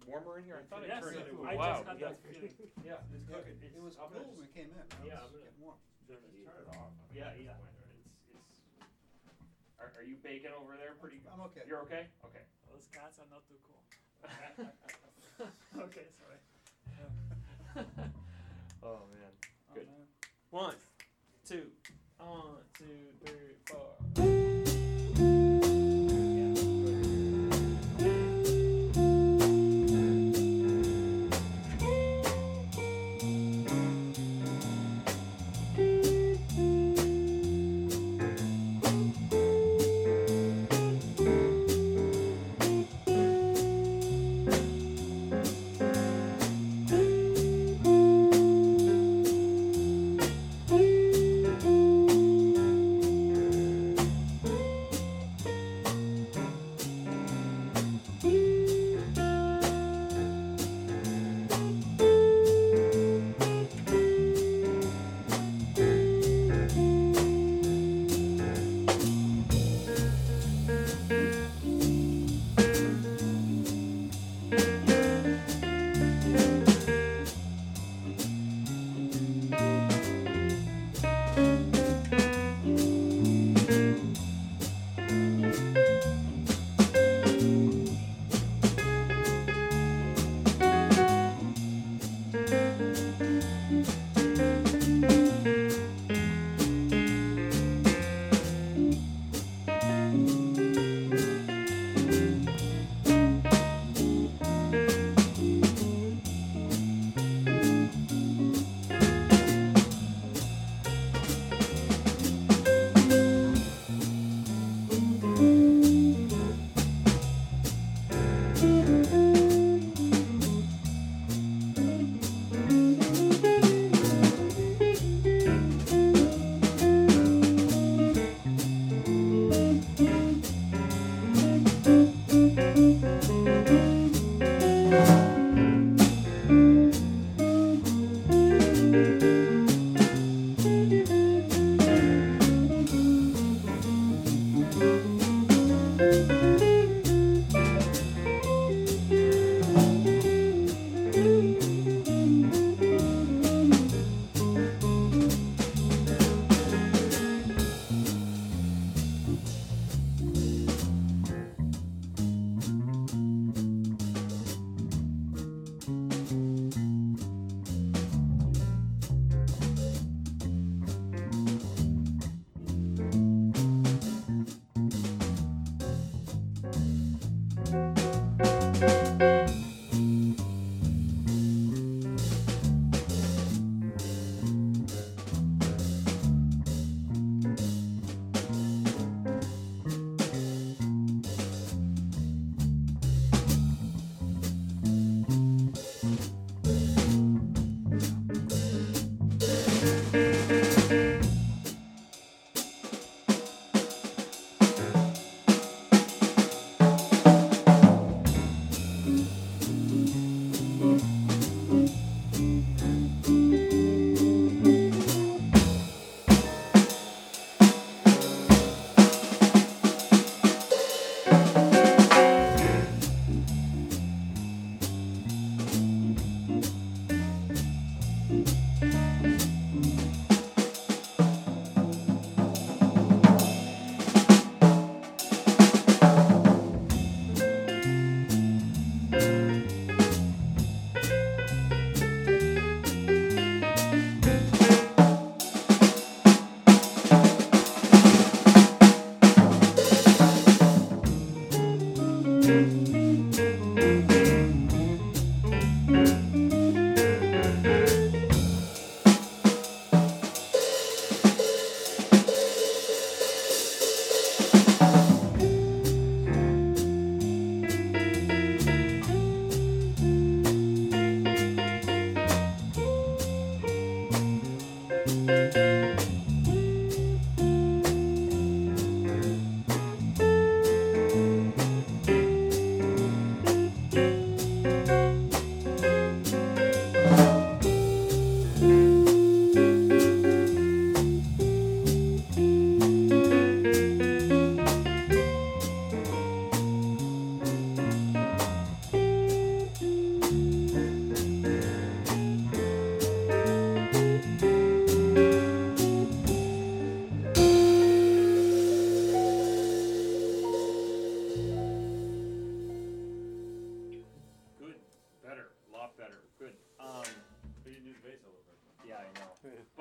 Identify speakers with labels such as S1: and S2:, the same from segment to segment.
S1: warmer in here? I thought
S2: Yes,
S1: I turned it.
S2: I
S1: Wow.
S2: just had that feeling.
S1: Yeah, it's cooking.
S3: It was
S1: I'm
S3: cool
S1: gonna
S3: when it came in. Now
S2: Yeah,
S3: it's
S2: I'm gonna-
S3: getting warm.
S1: Turn it off.
S2: Yeah.
S1: Are you baking over there pretty good?
S3: I'm okay.
S1: You're okay? Okay.
S2: Those cats are not too cool. Okay, sorry.
S1: Oh man.
S2: Oh,
S1: Good.
S2: man.
S1: 1, 2, 3, 4.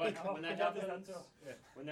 S1: But when that
S2: That is
S1: happens,
S2: done too.
S1: when that